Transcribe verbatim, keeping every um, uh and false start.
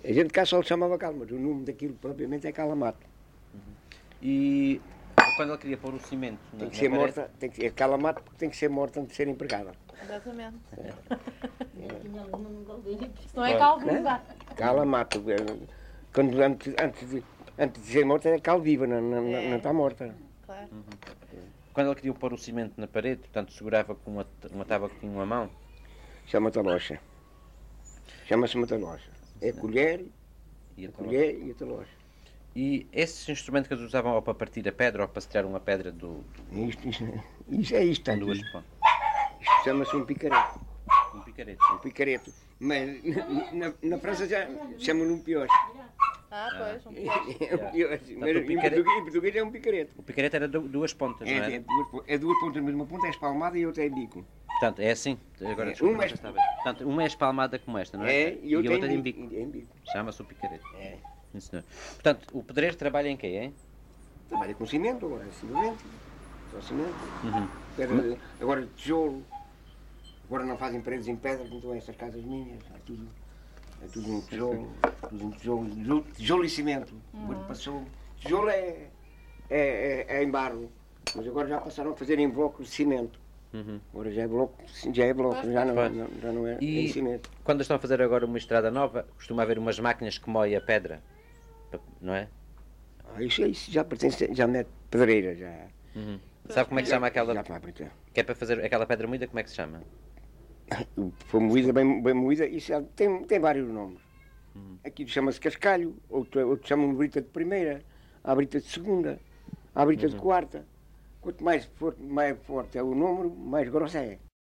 A gente cá só lhe chamava cal, mas o nome daquilo propriamente é calamato. Uhum. E quando ele queria pôr o cimento na, tem que na ser parede... morta, tem que, é calamato porque tem que ser morta antes de ser empregada. Exatamente. É. Se não é cal viva. Calamato. Quando, antes, antes, de, antes de ser morta é cal viva, não, não, É. não está morta. Claro. Uhum. Quando ele queria pôr o cimento na parede, portanto, segurava com uma, uma tábua que tinha uma mão. Chama-se talocha. Chama-se uma talocha. É a colher, E a a colher e a talocha. E esses instrumentos que eles usavam ou para partir a pedra ou para se tirar uma pedra do... do Isto, isto, isto é isto com aqui. duas pontas. Isto chama-se um picarete. Um picarete. Um picarete. Mas na, na, na França já chamam-lhe um pioche. Ah, pois. Um É um pioche. Mas o em picarete- português, em português é um picarete. O picarete era du- duas pontas, não É, era? é, duas, po- é duas pontas, mas uma ponta é espalmada e a outra é bico. Portanto, é assim. Agora, É, desculpa, uma não é- sei se está bem. Portanto, uma é espalmada como esta, não é? É, e, outra outra é em em bico. bico. É em bico. Chama-se o picarete. É. Sim, senhor. Portanto, o pedreiro trabalha em quê, hein? Trabalha com cimento agora, cimento. Só cimento. Uhum. Pedra, agora tijolo. Agora não fazem paredes em pedra, como estão estas casas minhas. É tudo, é tudo um tijolo. Tudo um tijolo, tijolo, tijolo e cimento. Agora passou. Tijolo é, é, é, é em barro. Mas agora já passaram a fazer em blocos de cimento. Uhum. Agora já é bloco, já é bloco, já não, Pois. não, já não é E- em cimento. Quando estão a fazer agora uma estrada nova, costuma haver umas máquinas que moem a pedra, não é? Ah, isso, isso já pertence, já mete pedreira, já. Uhum. Sabe como é que se chama aquela... Já fábrica. Que é para fazer aquela pedra moída, como é que se chama? Foi moída, bem, bem moída, isso já tem, tem vários nomes. Uhum. Aqui chama-se cascalho, outro, outro chamam brita de primeira, há brita de segunda, há brita de quarta. Quanto mais, for, mais forte é o número, mais grossa é.